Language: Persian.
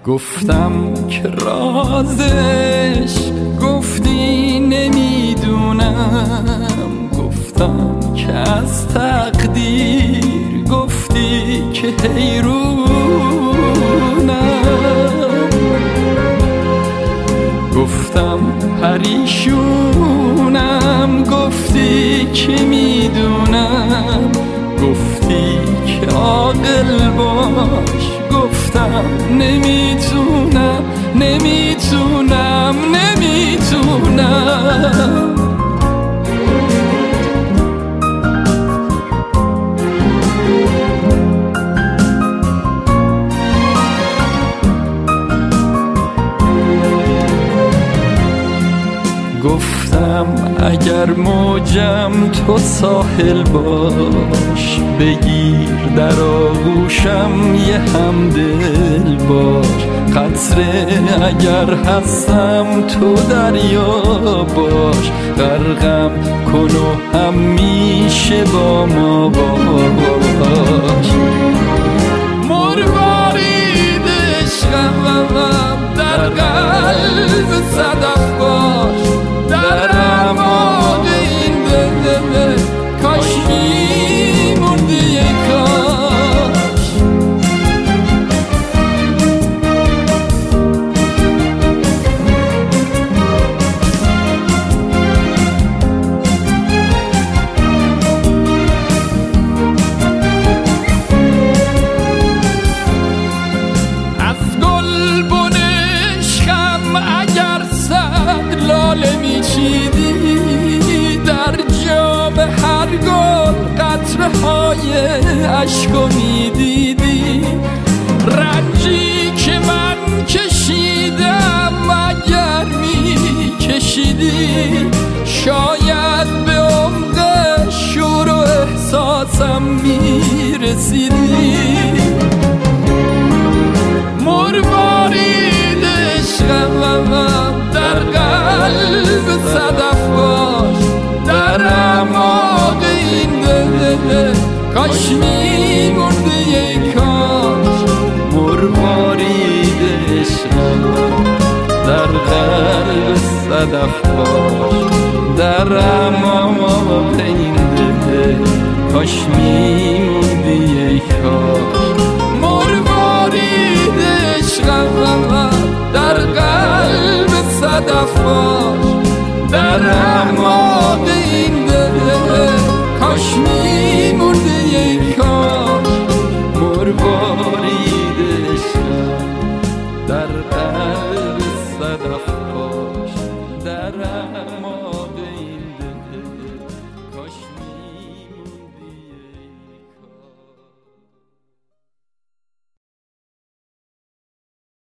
گفتم که رازش گفتی نمیدونم، گفتم که از تقدیر گفتی که حیرونم، گفتم پریشونم گفتی که میدونم، گفتی که عاقل باش گفتم نمیتونم نمیتونم نمیتونم. گفتم اگر موجم تو ساحل باش، بگیر در آغوشم یه همدل باش، قطره اگر هستم تو دریا باش، غرقم کن و همیشه با ما باش. مروارید عشقم در قلب صدف باش، در اعماق این دل کاش میموندی ای کاش. از گلبن عشقم اگر صد لاله میچیدی، در جام هر گل قطره های عشقو میدیدی، رنجی که من کشیدم اگر میکشیدی، شاید به عمق شور و احساسم میرسیدی. مروارید عشقم در قلب صدف باش، در اعماق این دل کاش میموندی ای کاش. مروارید عشقم در قلب صدف باش، در اعماق این دل کاش میموندی ای کاش. مروارید عشقم در قلب صدف باش، در